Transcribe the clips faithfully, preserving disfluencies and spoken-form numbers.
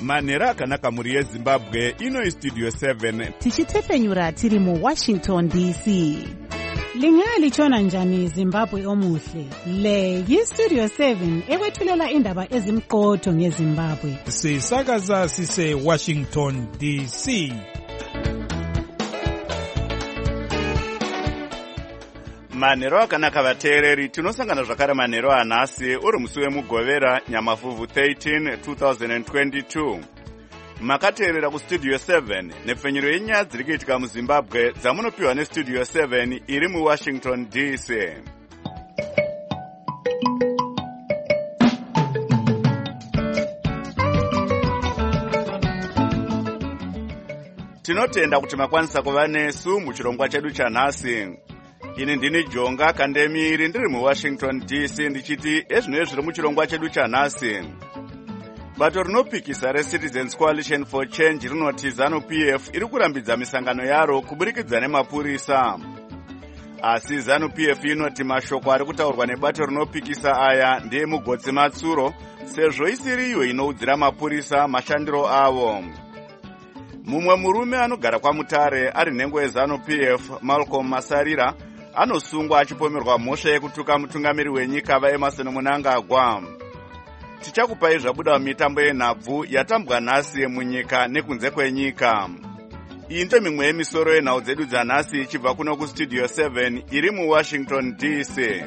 manhero akanaka mhuri yezimbabwe. Ino Studio seven tichitefenyura tiri muWashington D C. Lingalitshona njani Zimbabwe omuhle? Le yiStudio seven ekwethulela indaba ezimqotho ngeZimbabwe. Sisakaza sise Washington D C. manhero akanaka vateereri, tinosangana zvakare manhero anhasi uri musi wemugovera nyamavhuvhu thirteen two thousand twenty-two. Makateerera kuStudio seven nepfenyuro yenyaya dziri kuitika muZimbabwe dzamunopiwa neStudio seven iri muWashington D C. Tinotenda kuti makwanisa kuva nesu muchirongwa chedu chanhasi. Ini ndini Jonga Kandemiri ndiri muWashington D C ndichiti ezvinoi zviri muchirongwa chedu chanhasi. Bato rinopikisa reCitizens Coalition for Change rinoti ZANU-P F iri kurambidza misangano yaro kuburikidza nemapurisa. Asi ZANU-P F inoti mashoko ari kutaurwa nebato rinopikisa aya ndeemugotsi matsuro, sezvo isiri iyo inoudzira mapurisa mashandiro avo. Mumwe murume anogara kwaMutare ari nhengo yeZANU-P F, Malcolm Masarira, anosungwa achipomerwa mhosva yekutuka mutungamiri wenyika vaEmerson Mnangagwa. Tichakupai zvabuda mumitambo yenhabvu yatambwa nhasi munyika nekunze kwenyika. Iyi ndo mimwe yemisoro yenhau dzedu dzanhasi ichibva kuno kuStudio seven iri muWashington D C.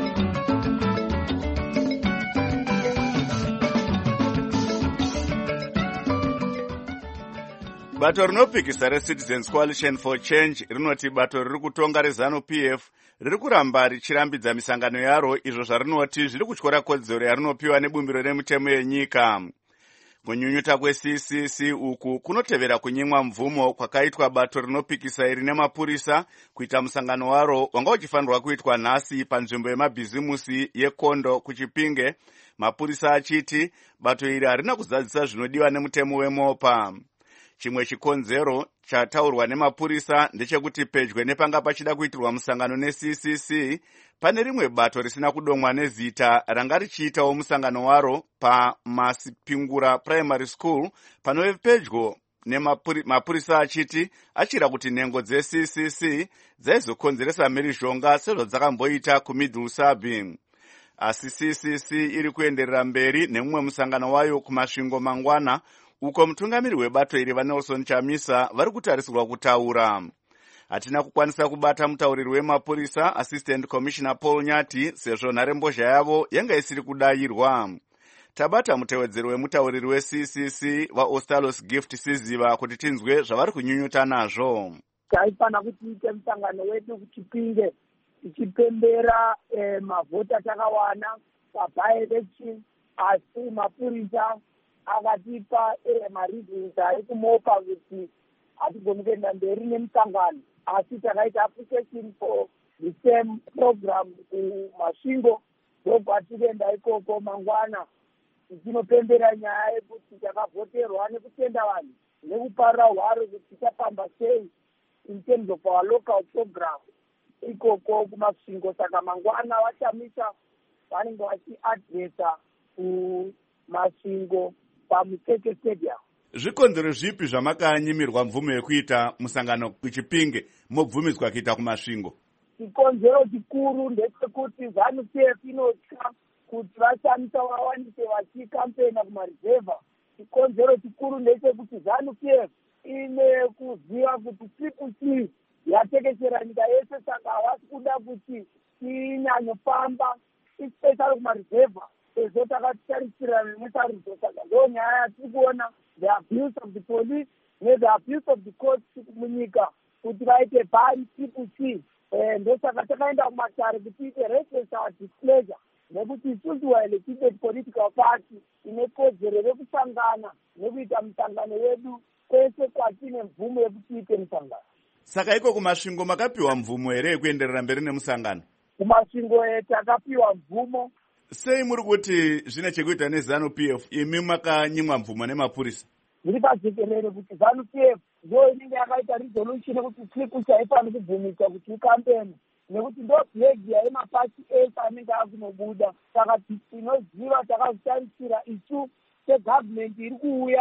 Bato rinopikisa reCitizens Coalition for Change rinoti bato riri kutonga reZANU-P F riri kuramba richirambidza misangano yaro izvo zvarinoti zviri kutyora kodzero yarinopiwa nebumbiro remutemo yenyika. Kunyunyuta kweC C C uku kunotevera kunyimwa mvumo kwakaitwa bato rinopikisa iri nemapurisa kuita musangano waro wanga uchifanirwa kuitwa nhasi panzvimbo yemabhizimusi yeKondo kuChipinge, mapurisa achiti bato iri harina kuzadzisa zvinodiwa nemutemo weMopa. Chimwe chikonzero chataurwa nemapurisa ndechekuti pedyo nepanga pachida kuitirwa musangano neC C C pane rimwe bato risina kudomwa nezita ranga richiitawo musangano waro paMasipingura Primary School panove pedyo nemapurisa achiti achira kuti nhengo dzeC C C dzaizokonzeresa mhirizhonga sezvo dzakamboita kuMiddle Sabin. Asi C C C iri kuenderera mberi nemumwe musangano wayo kumasvingo mangwana uko mutungamiri webato iri vaNelson Chamisa vari kutarisirwa kutaura. Hatina kukwanisa kubata mutauriri wemapurisa Assistant Commissioner Paul Nyati sezvo nharembozha yavo yanga isiri kudayirwa. Tabata mutevedzeri wemutauriri weC C C vaOstalos Gift Siziva kuti tinzwe zvavari kunyunyuta nazvo. Taifana kuti ite musangano wedu kuChipinge tichipembera eh, mavhota takawana paby-election, asi mapurisa akatipa eh, mareasons ekumopa kuti hatigoni kuenda mberi nemusangano, asi takaita application for the same program kumasvingo ndobva tikaenda ikoko mangwana tinopembera nyaya yekuti takavhoterwa nekutenda vanhu nekuparira hwaro kuti tichafamba sei in terms of our local program ikoko kumasvingo. Saka mangwana vachamisa vanenge vachiadresa kumasvingo paMuteke Stadium. Zvikonzero zvipi zvamakanyimirwa mvumo yekuita musangano kuChipinge mobvumidzwa kuita kumasvingo? Chikonzero chikuru ndechekuti ZANU-P F inotya kuti vashamisa vawanise vachikampena kumarizevha. Chikonzero chikuru ndechekuti ZANU-P F ine kuziva kuti triple C yatekeshera nyika yese, saka havasi kuda kuti inyanyofamba especially kumarizevha sezvo takatarisirana nesarudzo. Saka ndo nyaya yatiri kuona the abuse of the police the abuse of the courts munyika kuti vaite bhari triple C. Ndosaka takaenda kumatare kuti ite resist our displeasure nekuti isusu waelected political party ine kodzero rekusangana nekuita musangano wedu kwese kwatine mvumo yekuti ite musangano. Saka iko kumasvingo makapiwa mvumo here yekuenderera mberi nemusangano? Kumasvingo takapiwa mvumo. Sei muri kuti zvine chekuita neZANU-P F imi makanyimwa mvumo nemapurisa? Zviri pajekerere kuti ZANU-P F ndo inenge yakaita resolution yekuti triple C haifani kubvumisa kuti ikampeni nekuti ndo bhegi yemapati ese anenge akunobuda. Saka tinoziva takazitarisira isu segovernment iri kuuya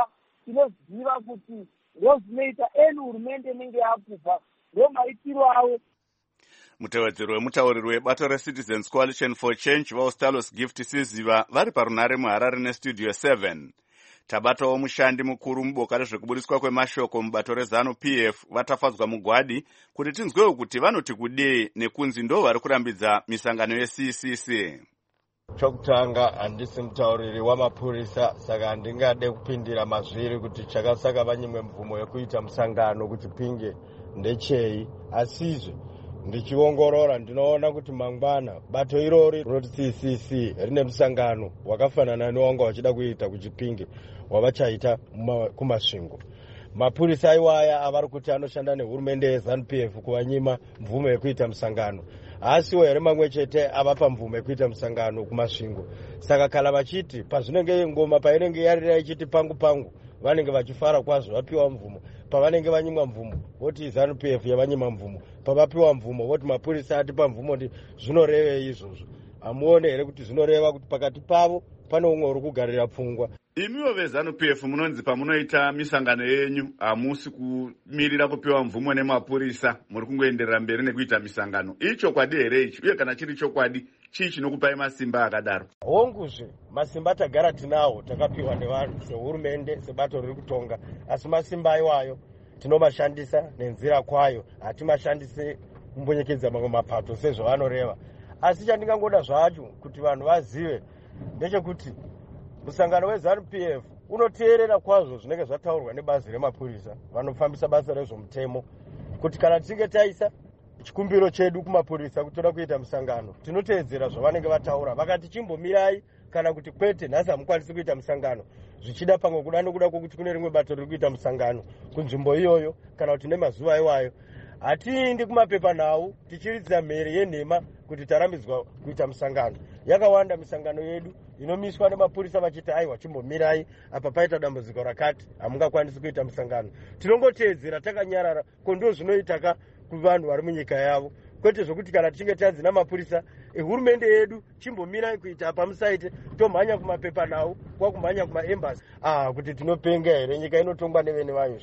tinoziva kuti ndo zvinoita eni hurumende inenge yakubva ndo maitiro avo. Mutevedzeri wemutauriri webato reCitizens Coalition for Change vaUstalos Gift Siziva vari parunare muHarare nestudio seven. Tabatawo mushandi mukuru muboka rezvekubudiswa kwemashoko mubato reZanu P F vatafadzwa mugwadi kuti tinzwewo kuti vanoti kudii nekunzi ndo vari kurambidza misangano yeC C C. Chokutanga handisi mutauriri wamapurisa saka handingade kupindira mazviri kuti chakasaka vanyimwe mvumo yekuita musangano kuti pinge ndechei, asizve ndichiongorora ndinoona kuti mangwana bato irori rinoti C C C rine musangano wakafanana newanga wachida kuita kuchipinge wavachaita kumasvingo. Mapurisa iwaya avari kuti anoshanda nehurumende yeZanu P F kuvanyima mvumo yekuita musangano, asiwo here mamwe chete avapa mvumo yekuita musangano kumasvingo. Saka kana vachiti pazvinenge ngoma painenge yarira ichiti pangu pangu vanenge vachifara kwazvo vapiwa mvumo, pavanenge vanyimwa mvumo voti ZANU P F yavanyima mvumo, pavapiwa mvumo voti mapurisa atipa mvumo ndi zvinoreve izvozvo. Amuone here kuti zvinoreva kuti pakati pavo pane umwe uri kugarira pfungwa. Imiwo veZANU P F munonzi pamunoita misangano yenyu hamusi kumirira kupiwa mvumo nemapurisa, muri kungoenderera mberi nekuita misangano. Ichokwadi here ichi? Uye kana chiri chokwadi, chii chinokupai masimba akadaro? Honguzve masimba tagara tinawo takapiwa nevanhu sehurumende sebato riri kutonga, asi masimba iwayo tinomashandisa nenzira kwayo, hatimashandise kumbonyekedza mamwe mapato sezvavanoreva. Asi chandingangoda zvacho kuti vanhu vazive ndechekuti musangano weZANU P F unoteerera kwazvo zvinenge zvataurwa nebazi remapurisa vanofambisa basa rezvomutemo, kuti kana tinge taisa chikumbiro chedu kumapurisa kuti toda kuita musangano tinoteedzera zvavanenge vataura. Vakati chimbomirai kana kuti kwete nhasi hamukwanisi kuita musangano, zvichida pamwe kuda nokuda kwokuti kune rimwe bato riri kuita musangano kunzvimbo iyoyo kana kuti nemazuva iwayo, hatiindi kumapepanhau tichiridza mhere yenhema kuti tarambidzwa kuita musangano. Yakawanda misangano yedu inomiswa nemapurisa vachiti aiwa chimbomirai apa paita dambudziko rakati hamungakwanisi kuita musangano. Tinongoteedzera takanyarara kondo zvinoitaka kuvanhu vari munyika yavo, kwete zvokuti kana tichinge tanzi namapurisa ehurumende yedu chimbomirai kuita apa musaite tomhanya kumapepanhau kwakumhanya kumaembasi. Ah, kuti tinopenga here, nyika inotongwa nevene vayo.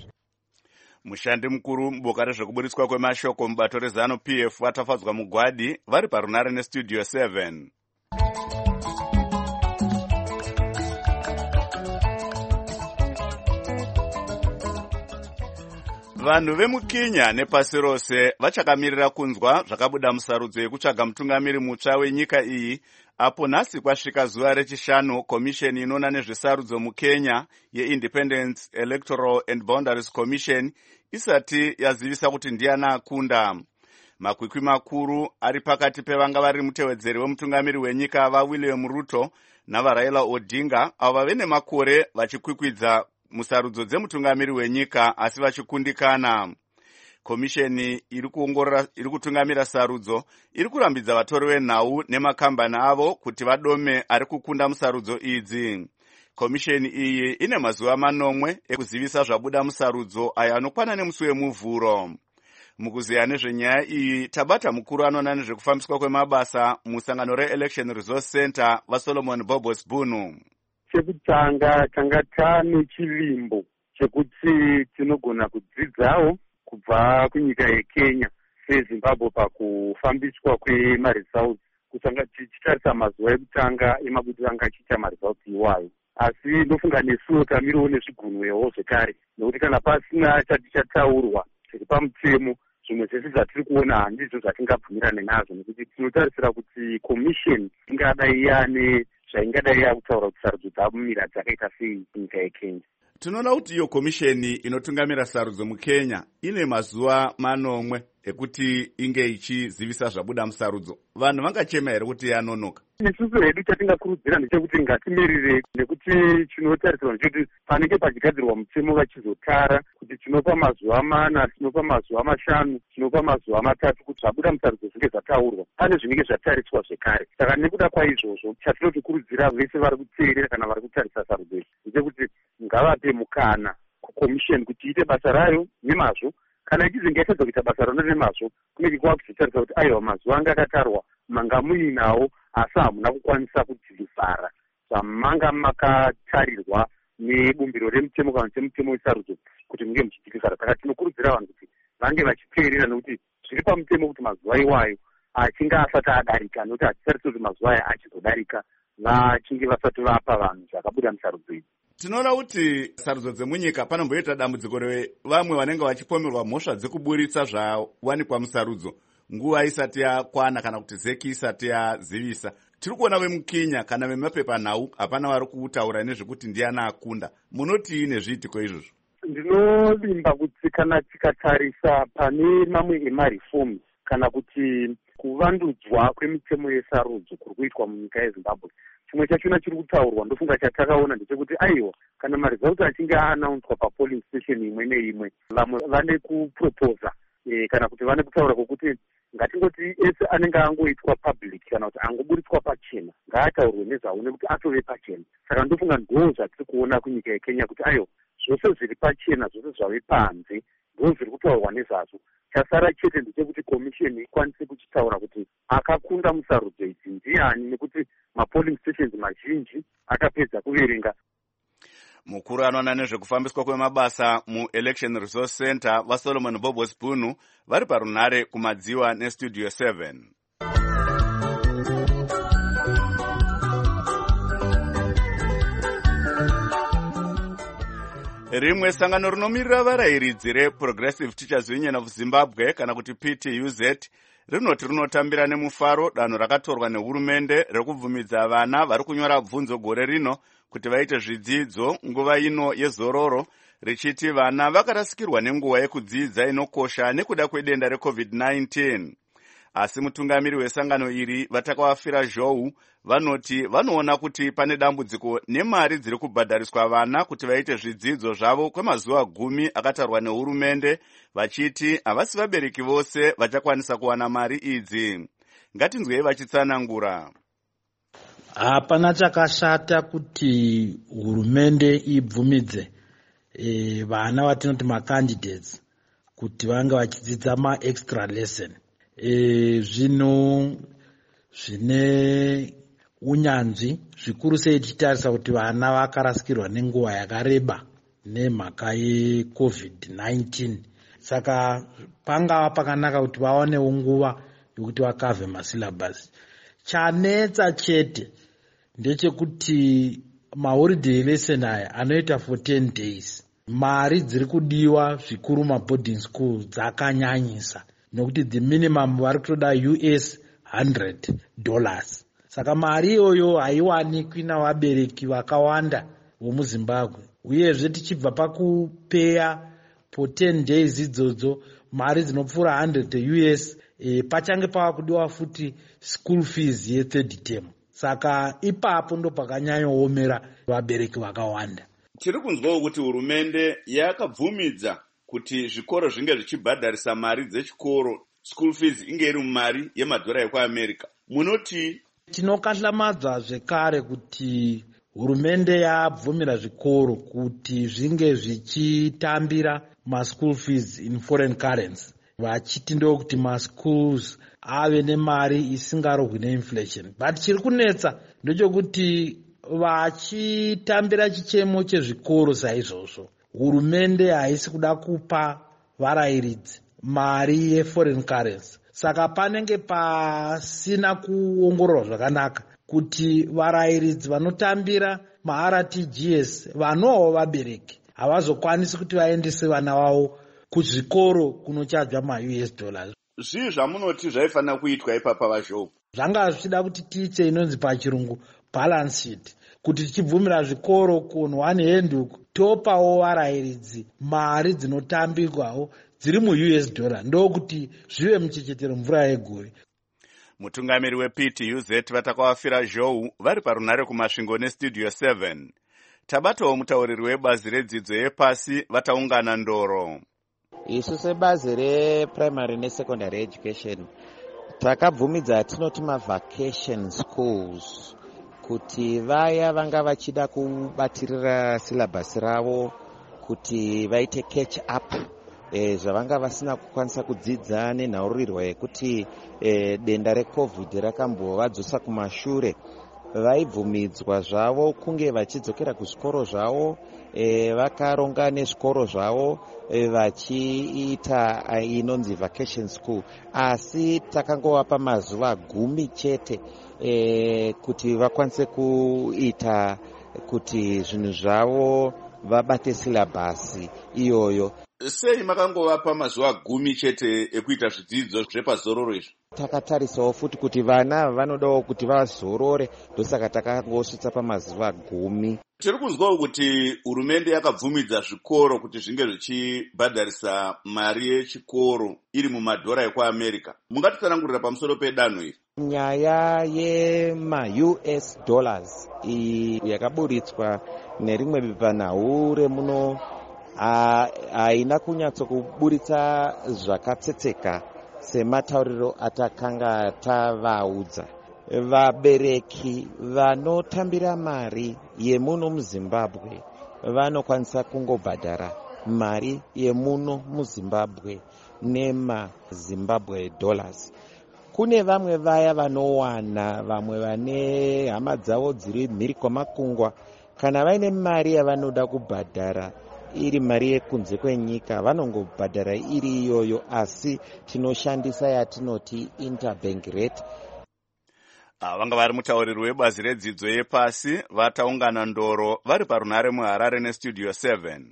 Mushandi mukuru muboka rezvekubudiswa kwemashoko mubato reZANU P F vatafadzwa mugwadi vari parunare nestudio seven. Vanhu vemuKenya nepasi rose vachakamirira kunzwa zvakabuda musarudzo yekutsvaga mutungamiri mutsva wenyika iyi, apo nhasi kwasvika zuva rechishanu komisheni inoona nezvesarudzo muKenya yeIndependence Electoral and Boundaries Commission isati yazivisa kuti ndiani akunda. Makwikwi makuru ari pakati pevanga vari mutevedzeri wemutungamiri wenyika vaWilliam Ruto navaRaila Odinga, avo vave nemakore vachikwikwidza musarudzo dzemutungamiri wenyika asi vachikundikana. Komisheni iri kuongorora iri kutungamira sarudzo iri kurambidza vatori venhau nemakambani avo kuti vadome ari kukunda musarudzo idzi. Komisheni iyi ine mazuva manomwe ekuzivisa zvabuda musarudzo aya anokwana nemusi wemuvhuro. Mukuziya nezvenyaya iyi tabata mukuru anoona nezvekufambiswa kwemabasa musangano reElection Resource Center vaSolomon Bobos Bunu. Chekutanga tanga tane chivimbo chekuti tinogona kudzidzawo kubva kunyika yeKenya seZimbabwe pakufambiswa kwemaresults, kutanga tichitarisa mazuva ekutanga emabudiriro anga achiita maresults iwayo. Asi ndofunga nesuwo tamiriwo nezvigunwewo zvekare, nekuti kana pasina chatichataurwa zviri pamutemo zvimwe zvese zvatiri kuona handizvo zvatingabvumirane nazvo, nekuti tinotarisira kuti komisheni ingadai yane zvaingadai yakutaura kuti sarudzo dzamira dzakaita sei kunyika yeKenya. Tinoona kuti iyo komisheni inotungamira sarudzo muKenya ine mazuva manomwe ekuti inge ichizivisa zvabuda musarudzo. Vanhu vangachema here kuti yanonoka? Isusu hedu chatingakurudzira ndechekuti ngatimirire, nekuti chinotarisirwa ndechekuti panenge pachigadzirwa mutemo vachizotara kuti tinopa mazuva mana, tinopa mazuva mashanu, tinopa mazuva matatu kuti zvabuda musarudzo zvinge zvataurwa. Pane zvinenge zvatariswa zvekare. Saka nekuda kwaizvozvo chatinotokurudzira vese vari kuteerera kana vari kutarisa sarudzo iyi ndechekuti ngavape mukana kukomisheni kuti iite basa rayo nemazvo. Kana ichizinge yatadza kuita basa rano nemazvo, kunenge kwava kuzotarisa kuti aiwa mazuva anga akatarwa manga muinawo asi hamuna kukwanisa kudzivhara zvamanga makatarirwa nebumbiro remutemo kana kuti mutemo wesarudzo kuti munge muchityisa. Saka tinokurudzira vanhu kuti vange vachiteerera, nekuti zviri pamutemo kuti mazuva iwayo achinge asati adarika, nokuti hatisaritsi kuti mazuva aya achizodarika vachinge vasati vapa vanhu zvakabuda musarudzo idzi. Tinoona kuti sarudzo dzemunyika panomboita dambudziko revamwe vanenge vachipomerwa mhosva dzekuburitsa zvawanikwa musarudzo nguva isati yakwana kana kuti zeki isati yazivisa. Tiri kuona vemukinya kana vemapepanhau hapana vari kutaura nezvekuti ndiana akunda. Munotii nezviitiko izvozvo? Ndinovimba kuti kana tikatarisa pane mamwe emareforms kana kuti kuvandudzwa kwemitemo yesarudzo kuri kuitwa munyika yeZimbabwe, chimwe chachona chiri kutaurwa ndofunga chatakaona ndechekuti aiwa, kana maresults achinge aanaunzwa papolling station imwe neimwe, vamwe vane kuproposa e, kana kuti vane kutaura kwokuti ngatingoti ese anenge angoitwa public kana kuti angoburitswa pachena ngaataurwe nezvawo nekuti atove pachena. Saka ndofunga ndo zvatiri kuona kunyika yeKenya kuti ayo zvose zviri pachena, zvose zvave panze ndo zviri kutaurwa nezvazvo. Chasara chete ndechekuti komisheni ikwanise kuchitaura kuti akakunda musarudzo idzi ndiani, nekuti mapolling stations mazhinji akapedza kuverenga. Mukuru anoona nezvekufambiswa kwemabasa muElection Resource Center vaSolomon Bobos Bunu vari parunhare kumadziwa nestudio seven. Rimwe sangano rinomirira varayiridzi reProgressive Teachers Union of Zimbabwe kana kuti P T U Z rinoti rinotambira nemufaro danho rakatorwa nehurumende rekubvumidza vana vari kunyora bvunzo gore rino kuti vaite zvidzidzo nguva ino yezororo, richiti vana vakarasikirwa nenguva yekudzidza inokosha nekuda kwedenda recovid nineteen. Asi mutungamiri wesangano iri vatakavafira zhou vanoti vanoona kuti pane dambudziko nemari dziri kubhadhariswa vana kuti vaite zvidzidzo zvavo kwemazuva gumi akatarwa nehurumende, vachiti havasi vabereki vose vachakwanisa kuwana mari idzi. Ngatinzwei vachitsanangura. Hapana chakashata kuti hurumende ibvumidze e, vana vatinoti macandidates kuti vange vachidzidza ma-extra lesson. E, zvino zvine unyanzvi zvikuru sei tichitarisa kuti vana vakarasikirwa nenguva yakareba nemhaka yecovid nineteen. Saka pangava pakanaka kuti vaonewo nguva yokuti vakavhe masyllabus. Chanetsa chete ndechekuti maholiday lesson aya anoita for ten days. Mari dziri kudiwa zvikuru maboarding school dzakanyanyisa, nokuti the minimum vari kutoda U S one hundred dollars. Saka mari iyoyo haiwanikwi navabereki vakawanda vomuZimbabwe. Uyezve tichibva pakupeya for ten days idzodzo mari dzinopfuura one hundred U S, e, pachange pava kudiwa futi school fees ye-third term. Saka ipapo ndo pakanyanyoomera vabereki vakawanda. Tiri kunzwawo kuti hurumende yakabvumidza kuti zvikoro zvinge zvichibhadharisa mari dzechikoro, school fees inge iri mumari yemadhora ekuAmerica. Munoti? Tinokahlamadza zvekare kuti hurumende yabvumira zvikoro kuti zvinge zvichitambira ma-school fees in foreign currency, vachiti ndokuti ma-schools ave nemari isingarohwi neinflation. But chiri kunetsa ndechekuti vachitambira chichemo chezvikoro saizvozvo, hurumende haisi kuda kupa varayiridzi mari yeforeign currency. Saka panenge pasina kuongororwa zvakanaka kuti varayiridzi vanotambira ma-R T G S vanowo vabereki havazokwanisi kuti vaendese vana vavo kuzvikoro kunochadzwa ma-U S dollars. Zvii zvamunoti zvaifanira kuitwa ipapa vazhou? Zvanga zvichida kuti tiite inonzi pachirungu balance sheet, kuti tichibvumira zvikoro kuno one hand topawo varayiridzi mari dzinotambirwawo dziri mu-U S dollar, ndokuti zvive muchechetero mvura yegore. Mutungamiri we-P T U Z vatakavafira zhou vari parunhare kumasvingo nestudio seven. Tabatawo mutauriri webazi redzidzo yepasi vataungana ndoro. Isu sebazi reprimary nesecondary education takabvumidza tinoti ma-vacation schools kuti vaya vanga vachida kubatirira syllabus ravo kuti vaite catch up e, zvavanga vasina kukwanisa kudzidza nenhaurirwa yekuti e, denda recovid rakambovadzosa kumashure. vaibvumidzwa zvavo kunge vachidzokera kuzvikoro zvavo, e, vakaronga nezvikoro zvavo e, vachiita inonzi vacation school, asi takangovapa mazuva gumi chete e, kuti vakwanise kuita kuti zvinhu zvavo vabate silabhasi iyoyo. Sei makangovapa mazuva gumi chete ekuita zvidzidzo zvepazororo izvi? Takatarisawo futi kuti vana vanodawo kuti vazorore, ndosaka takangosvitsa pamazuva gumi. Tiri kuzwawo kuti hurumende yakabvumidza zvikoro kuti zvinge zvichibhadharisa mari yechikoro iri mumadhora ekuAmerica. Mungatitsanangurira pamusoro pedanho iri? Nyaya yema-U S dollars iyi yakaburitswa nerimwe bepanhau remuno haina kunyatsokuburitsa zvakatsetseka sematauriro atakanga tavaudza. Vabereki vanotambira mari yemuno muZimbabwe vanokwanisa kungobhadhara mari yemuno muZimbabwe nemaZimbabwe dollars. Kune vamwe vaya vanowana, vamwe vane hama dzavo dziri mhiri kwamakungwa, kana vaine mari yavanoda kubhadhara iri mari yekunze kwenyika vanongobhadhara iri iyoyo, asi tinoshandisa yatinoti interbank rate. Vanga vari mutauriri webazi redzidzo yepasi vataungana ndoro vari parunhare muHarare nestudio seven.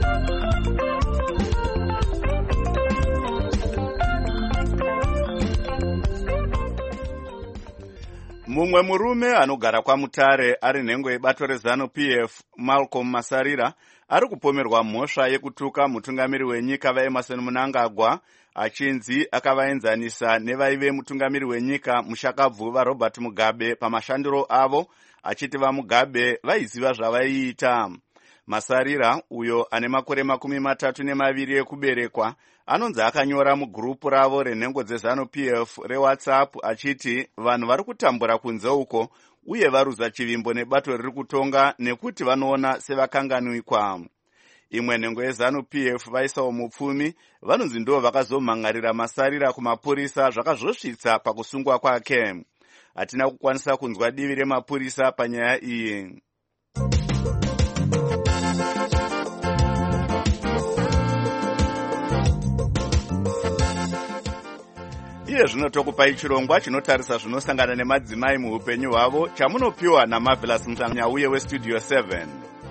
Mumwe murume anogara kwaMutare ari nhengo yebato reZANU-P F, Malcolm Masarira, ari kupomerwa mhosva yekutuka mutungamiri wenyika vaEmerson Mnangagwa achinzi akavaenzanisa nevaive mutungamiri wenyika Mushakabvu vaRobert Mugabe pamashandiro avo, achiti vaMugabe vaiziva zvavaiita. Masarira, uyo ane makore makumi matatu nemaviri ekuberekwa, anonzi akanyora mugurupu ravo renhengo dzeZANU-P F reWhatsApp achiti vanhu vari kutambura kunze uko uye varuza chivimbo nebato riri kutonga nekuti vanoona sevakanganwikwa. Imwe nhengo yeZANU-P F vaisawo mupfumi vanonzi ndo vakazomhangarira Masarira kumapurisa zvakazosvitsa pakusungwa kwake. Hatina kukwanisa kunzwa divi remapurisa panyaya iyi. Iye zvino tokupai chirongwa chinotarisa zvinosangana nemadzimai muupenyu hwavo chamunopiwa naMarvelous Mhlanyauye westudio seven.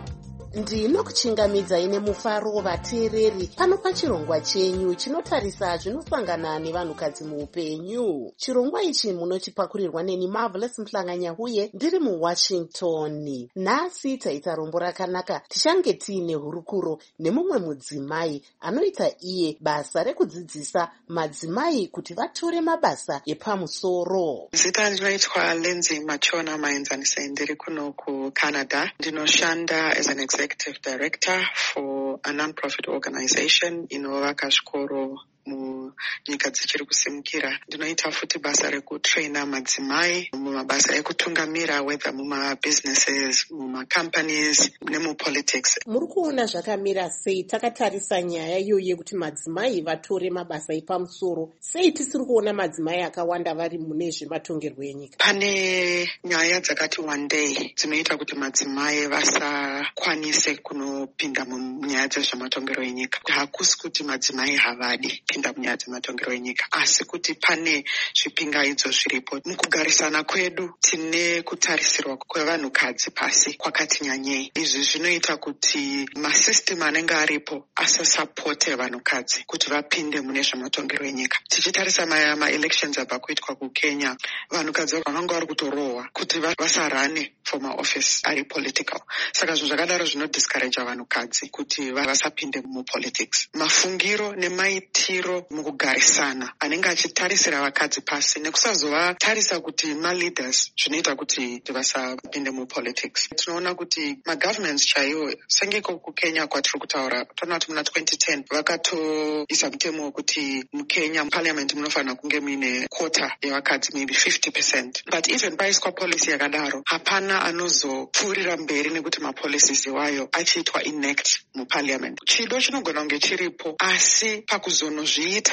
Ndinokuchingamidzai nemufaro vateereri pano pachirongwa chenyu chinotarisa zvinosangana nevanhukadzi muupenyu. Chirongwa ichi munochipakurirwa neni Marvelous Mhlanyauye ndiri muWashington. Nhasi taita rombo rakanaka, tichange tiine hurukuro nemumwe mudzimai anoita iye basa rekudzidzisa madzimai kuti vatore mabasa epamusoro. Zita rinoitwa Lindsay Machona Maenzanise, ndiri kuno kuCanada. Ndinoshanda as an executive director for a non-profit organization inovaka zvikoro munyika dzichiri kusimukira. Ndinoita futi basa rekutraina madzimai mumabasa ekutungamira, whether mumabusinesses, mumacompanies nemupolitics. Muri kuona zvakamira sei takatarisa nyaya iyo yekuti madzimai vatore mabasa epamusoro? Sei tisiri kuona madzimai akawanda vari mune zvematongerwo enyika? Pane nyaya dzakati wandei dzinoita kuti madzimai vasakwanise kunopinda munyaya dzezvematongerwo enyika. Hakusi kuti madzimai havadi kupinda munyaya dzematongero enyika, asi kuti pane zvipingaidzo zviripo. Mukugarisana kwedu tine kutarisirwa kwevanhukadzi pasi kwakati nyanyei. Izvi zvinoita kuti masystem anenge aripo asasapote vanhukadzi kuti vapinde mune zvematongero enyika. Tichitarisa ma-elections abva kuitwa kuKenya, vanhukadzi vanenge vari kutorohwa kuti vasarane for maoffice ari political. Saka zvinhu zvakadaro zvinodiscourage vanhukadzi kuti vasapinde mupolitics. Mafungiro nemaitiro mukugarisana anenge achitarisira vakadzi pasi nekusazovatarisa kuti ma-leaders zvinoita kuti vasapinde mupolitics. Tinoona kuti ma-governments chaiwo, senge kuKenya kwatiri kutaura, toona kuti muna twenty ten vakatoisa mutemo wekuti muKenya muparliament munofanira kunge muine quota yevakadzi, maybe fifty percent. But even paiswa policy yakadaro, hapana anozopfuurira mberi nekuti mapolicies iwayo achiitwa enact muparliament. Chido chinogona kunge chiripo, asi pakuzonozviita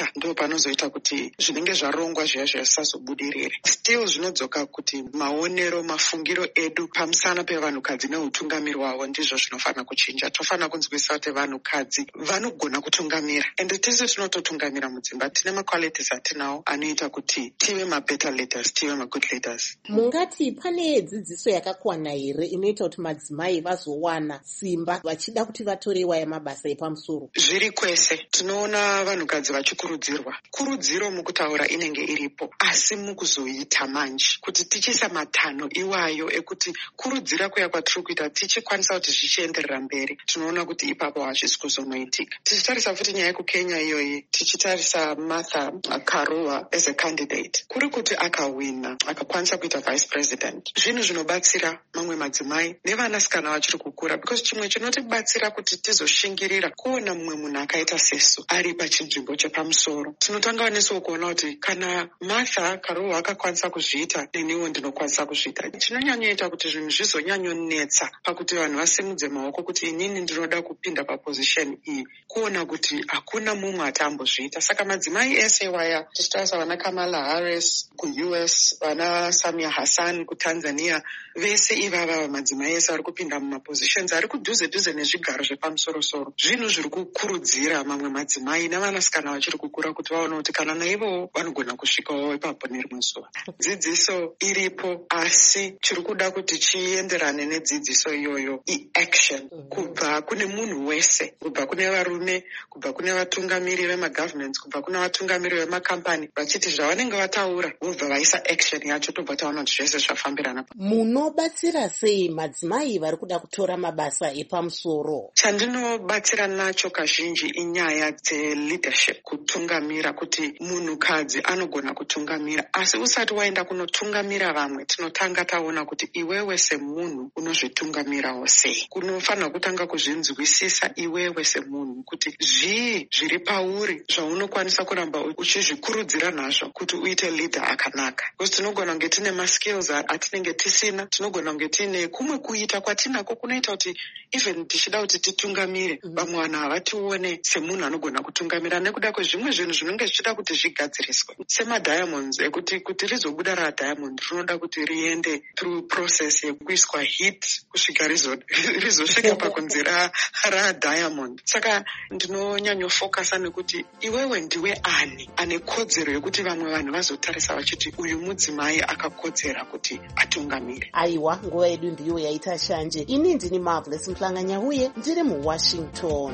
zvakanaka ndo panozoita kuti zvinenge zvarongwa zviya zviya zvisazobudirire. Still zvinodzoka kuti maonero mafungiro edu pamusana pevanhukadzi neutungamiri wavo ndizvo zvinofanira kuchinja. Tofanira kunzwisa kuti vanhukadzi vanogona kutungamira, ende tese tinototungamira mudzimba. Tine maqualities atinawo anoita kuti tive mabetter leaders, tive magood leaders. Mungati pane dzidziso yakakwana here inoita kuti madzimai vazowana simba vachida kuti vatorewa yamabasa epamusoro? Zviri kwese tinoona vanhukadzi vachikurudzirwa. Kurudziro mukutaura inenge iripo, asi mukuzoita manje kuti tichisa matanho iwayo ekuti kurudzira kuya kwatiri kuita tichikwanisa kuti zvichienderera mberi, tinoona kuti ipapo hazvisi kuzonoitika. Tichitarisa futi nyaya yekukenya iyoyi, tichitarisa Martha Karua as a candidate, kuri kuti akawina akakwanisa kuita vice president, zvinhu zvinobatsira mamwe madzimai nevanasikana vachiri kukura, because chimwe chinotibatsira kuti tizoshingirira kuona mumwe munhu akaita sesu ari pachinzvimbo chepamusoro. Tinotanga nesuwo kuona kuti kana Martha Karua akakwanisa kuzviita, neniwo ndinokwanisa kuzviita. Chinonyanyoita kuti zvinhu zvizonyanyonetsa pakuti vanhu vasimudze maoko kuti inini ndinoda kupinda paposition iyi, kuona kuti hakuna mumwe atambozviita. Saka madzimai ese waya tichitarisa vana Kamala Harris ku-U S, vana Samia Hassan kuTanzania, vese ivava madzimai ese ari kupinda mumapositions ari kudhuze dhuze nezvigaro zvepamusoro-soro. Zvinhu zviri kukurudzira mamwe madzimai nevanasikana vachiri kukura kuti vaona kuti kana naivo vanogona kusvikawo ipapo nerimwe zuva. Dzidziso iripo, asi chiri kuda kuti chienderane nedzidziso iyoyo i-action kubva kune munhu wese, kubva kune varume, kubva kune vatungamiri vemagovernments, kubva kune vatungamiri vemakambani, vachiti zvavanenge vataura vobva vaisa action yacho, tobva taona kuti zvese zvafambirana. Munobatsira sei madzimai vari kuda kutora mabasa epamusoro? Chandinobatsira nacho kazhinji inyaya dze-leadership, kutungamira, kuti munhukadzi anogona kutungamira, asi usati waenda kunotungamira vamwe, tinotanga taona kuti iwewe semunhu unozvitungamirawo sei. Kunofanira kutanga kuzvinzwisisa iwewe semunhu kuti zvii zviri pauri zvaunokwanisa kuramba uchizvikurudzira nazvo kuti uite leader akanaka. Because tinogona kunge tine maskills atinenge tisina, tinogona kunge tine kumwe kuita kwatinako kunoita kuti even tichida kuti titungamire vamwe vanhu havatione semunhu anogona kutungamira, nekuda kwezvimwe zvinhu zvinenge zvichida kuti zvigadziriswe. Sema-diamonds ekuti kuti rizobuda ra-diamond rinoda kuti riende through process yekuiswa heat kusvika rizosvika pakunzi ra-diamond. Saka ndinonyanyofocusa nekuti iwewe ndiwe ani ane kodzero yekuti vamwe vanhu vazotarisa vachiti uyu mudzimai akakodzera kuti atungamire. Aiwa, nguva yedu ndiyo yaita shanje. Ini ndini Marvelous Mhlanga-Nyahuye, ndiri muWashington.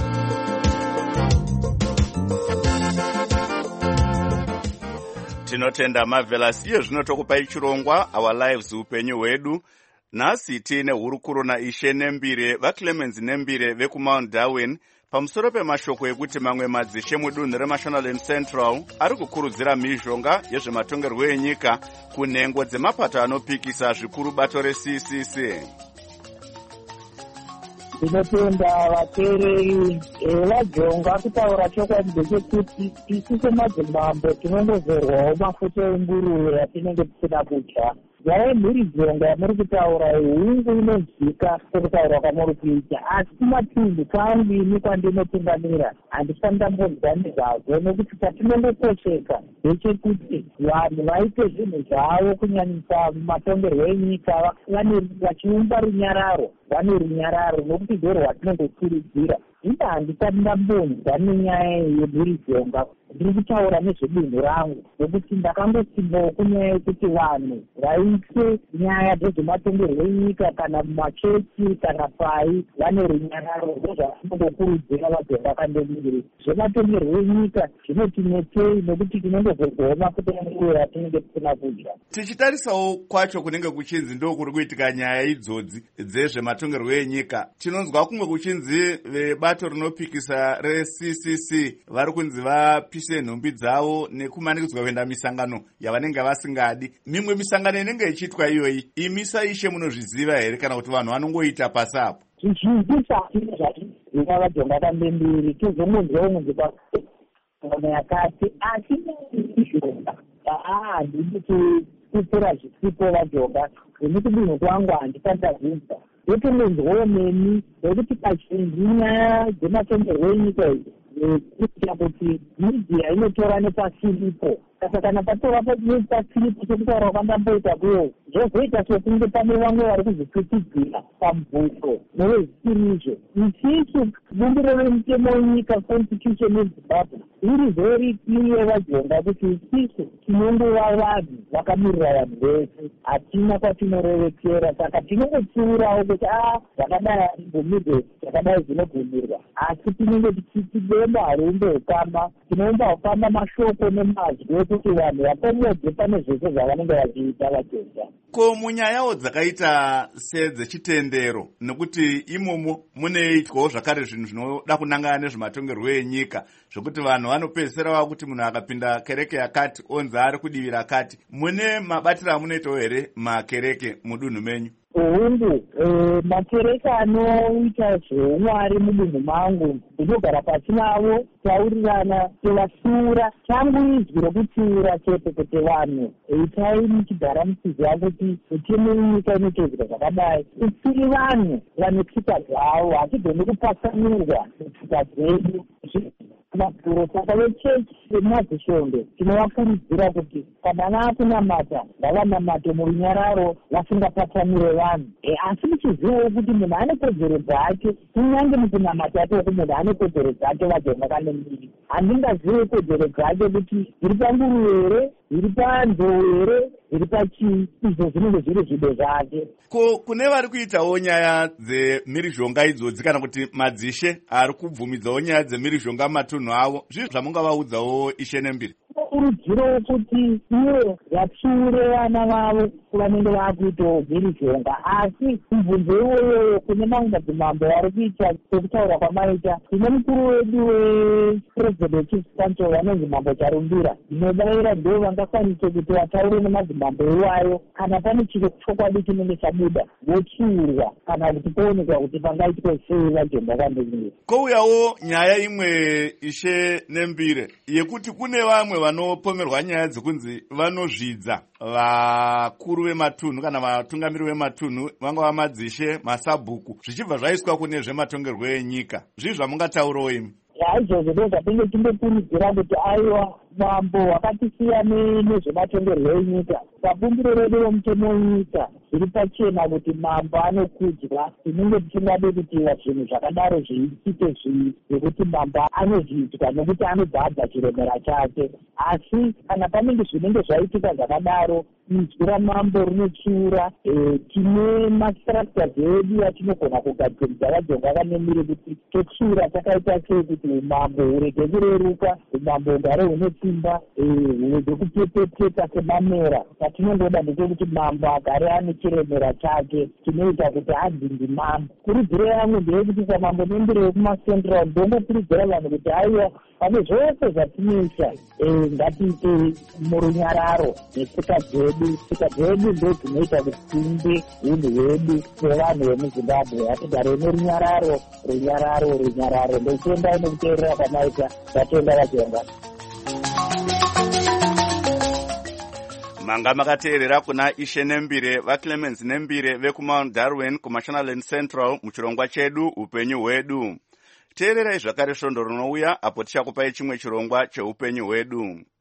Tinotenda Marvelous. Iye zvino tokupai chirongwa Our Lives, upenyu hwedu. Nhasi tiine hurukuro naIshe Nembire vaClemens Nembire vekuMount Darwin pamusoro pemashoko ekuti mamwe madzishe mudunhu reMashonaland Central ari kukurudzira mhizhonga yezvematongerwo enyika kunhengo dzemapato anopikisa zvikuru bato re-C C C. Tinotenda vateereri vajonga kutaura chokwadi ndechekuti isu semadzimambo tinongozorwawo mafuta enguruve atinenge tisina kudya. Yave mhirizhonga yamuri kutaura ihungu inonzwika sekutaura kwamuri kuita, asi kumatunhu kwandini kwandinotungamira handisati ndambonzwa nezvazvo, nekuti patinongokosheka ndechekuti vanhu vaite zvinhu zvavo kunyanyisa matongerwo enyika vachiumba runyararo, vane runyararo nokuti ndo rwatinongokurudzira. Ita handisati ndambonzwa nenyaya yemhirizhonga, ndiri kutaura nezvedunhu rangu, nekuti ndakangosimbawo kunyaya yekuti vanhu vaise nyaya dzezvematongerwo enyika kana mumachechi kana pai vane runyararo, ndozvatinongokurudzira vajonga kandemiri. Zvematongerwo enyika zvinotinetsei nekuti tinongozorwawo mafuta enguruve atinenge tisina kudya. Tichitarisawo kwacho kunenge kuchinzi ndo kuri kuitika nyaya idzodzi dzezvematongerwo enyika, tinonzwa kumwe kuchinzi vebato rinopikisa re-C C C vari kunzi vapise nhumbi dzavo nekumanikidzwa kuenda misangano yavanenge vasingadi. Mimwe misangano inenge ichiitwa iyoyi, imi saIshe munozviziva here kana kuti vanhu vanongoita pasi apo? Zvizhinji zvatine zvatinoziva vajonga kandembiri, tizongonzwawo munzi pasangano yakati asi mizhonga handidi kupfura zvisipo vajonga, nemukudunhu kwangu handisandazvinza. Yotongonzwawo nemi nekuti kazhinji nyaya dzematongerwo enyika idzi kuitira kuti media inotora nepasiripo. Saka kana patora pasiripo sekutaura kwandamboita kuyo zvozoita sokunge pane vamwe vari kuzvipitidzira pamubvuto nevechisirizvo. Isisu bumbiro remutemo wenyika constitution yezimbabwe iri very clear vajonga kuti isisu tinongova vanhu vakamirira vanhu vese, hatina kwatinorerekera. Saka tinongopfuurawo kuti a zvakadai hazvibvumirwe, zvakadai zvinobvumirwa, asi tinenge tichidemba harumbe ukama, tinoumba ukama mashoko nemazwi ekuti vanhu vakomodze pane zvese zvavanenge vachiita vajonga. Ko munyayawo dzakaita sedzechitendero, nekuti imomo munoitwawo zvakare zvinhu zvinoda kunangana nezvematongerwo enyika, zvokuti vanhu vanopedzisira vava kuti munhu akapinda kereke yakati onzi ari kudivi rakati. Mune mabatiro amunoitawo here makereke mudunhu menyu? Uhungu, makereke anoita zveumwari mudunhu mangu ndinogara pasi navo, taurirana tovasura. Changu izwi rokutsiura chete kuti vanhu itai muchigara muchiziva kuti mitemo yenyika inoitwa zvakadai. Tiri vanhu vane tsika dzavo, hatigoni kupasanurwa netsika dzedu. Mapuro saka vechechi vemazishonde tinovakurudzira kuti kana vaakunamata ngavanamate murunyararo vasingapatanire vanhu. Asi muchizivawo kuti munhu ane kodzero dzake, kunyange mukunamata atoko munhu ane kodzero dzake vajonga kane miri. Handingazive kodzero dzake kuti zviri panguru here, zviri panzou here, zviri pachii, izvo zvinenge zviri zvido zvake. Ko kune vari kuitawo nyaya dzemhirizhonga idzodzi kana kuti madzishe ari kubvumidzawo nyaya dzemhirizhonga matunhu avo, zvinhu zvamungavaudzawo Ishe Nembire? Kurudziro kuti ivo vatsiure vana vavo vanenge vakuitawo mhirizhonga, asi mubvunzo iwoyo kune mamwe madzimambo vari kuita sekutaura kwamaita. Tine mukuru wedu wepresident chief council vanonzi Mambo Charumbira, ndinobayira ndo vangakwanise kuti vataure nemadzimambo iwayo kana pane chiro chokwadi chinenge chabuda votsiurwa kana kuti kuonekwa kuti pangaitwe sei vajonga kandemiri. Kouyawo nyaya imwe Ishe Nembire yekuti kune vamwe vanopomerwa nyaya dzekunzi vanozvidza vakuru vematunhu kana vatungamiri vematunhu vangava madzishe, masabhuku, zvichibva zvaiswa kune zvematongerwo enyika. Zvii zvamungataurawo imi? Izvozvo ndo zvatinge tingokurudzira kuti aiwa mambo wakatisiya nezvematongerwo enyika. Pabumbiro redu romutemo wenyika zviri pachena kuti mambo anokudzwa. Tinenge tisingade kuti zvinhu zvakadaro zviitike zvii, zvekuti mambo anozviitwa nekuti anobvadza chiremera chake. Asi kana panenge zvinenge zvaitika zvakadaro, izwi ramambo rinotsiura. Tine mastructures edu atinogona kugadziridza vajonga vanemire kuti totsiura takaita sei kuti umambo hurege kureruka, umambo hugare hune simba, hurege kupepeteka semamera. Patinongoda ndechekuti mambo agare ane chiremera chake chinoita kuti adzingi mambo. Kurudziro yangu ndeyekuti samambo Nembire wekumaCentral ndongokurudzira vanhu kuti aiwa pane zvose zvatinoita ngatiite murunyararo netsika dzedu. Tsika dzedu ndo dzinoita kuti tiimbe unhu hwedu sevanhu vemuZimbabwe. Hatigare nerunyararo, runyararo, runyararo. Ndokuenda nekuteerera kwamaita. Tatenda vajonga. Manga makateerera kuna Ishe Nembire vaClemens Nembire vekumount Darwin kuMashonaland Central muchirongwa chedu upenyu hwedu. Teererai zvakare svondo rinouya apo tichakupai chimwe chirongwa cheupenyu hwedu.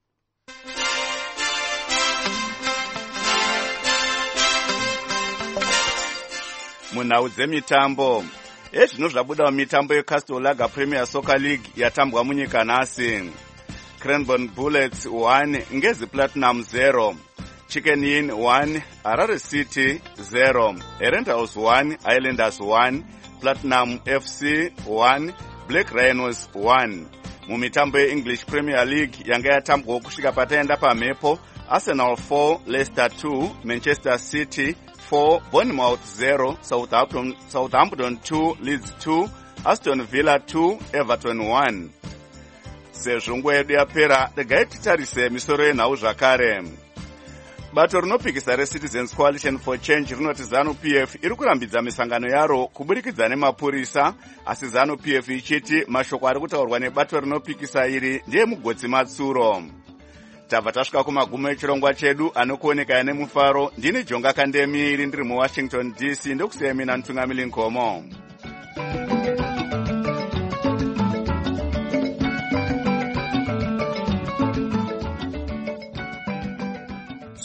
Munhau dzemitambo, ezvino zvabuda mumitambo yeCastle Lager Premier Soccer League yatambwa munyika nhasi. Cranbourne Bullets one, Ngezi Platinum zero, Chicken Inn one, Harare City zero, Erenthouse one, Islanders one, Platinum F C one, Black Rhinos one. Mumitambo ye-English Premier League yanga yatambwa kusvika pataenda pamhepo, Arsenal four, Leicester two, Manchester City four, Bournemouth zero, Southampton, Southampton two, Leeds two, Aston Villa two, Everton one. Sezvo nguva yedu yapera, regai titarise misoro yenhau zvakare. Bato rinopikisa reCitizens Coalition for Change rinoti ZANU-P F iri kurambidza misangano yaro kuburikidza nemapurisa, asi ZANU-P F ichiti mashoko ari kutaurwa nebato rinopikisa iri ndiye mugotsi matsuro. Tabva tasvika kumagumo echirongwa chedu anokuoneka nemufaro. Ndini Jonga Kandemiri ndiri muWashington D C ndokusiya mina Ntungamili Nkomo.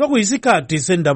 sokuyisikhathi sendaba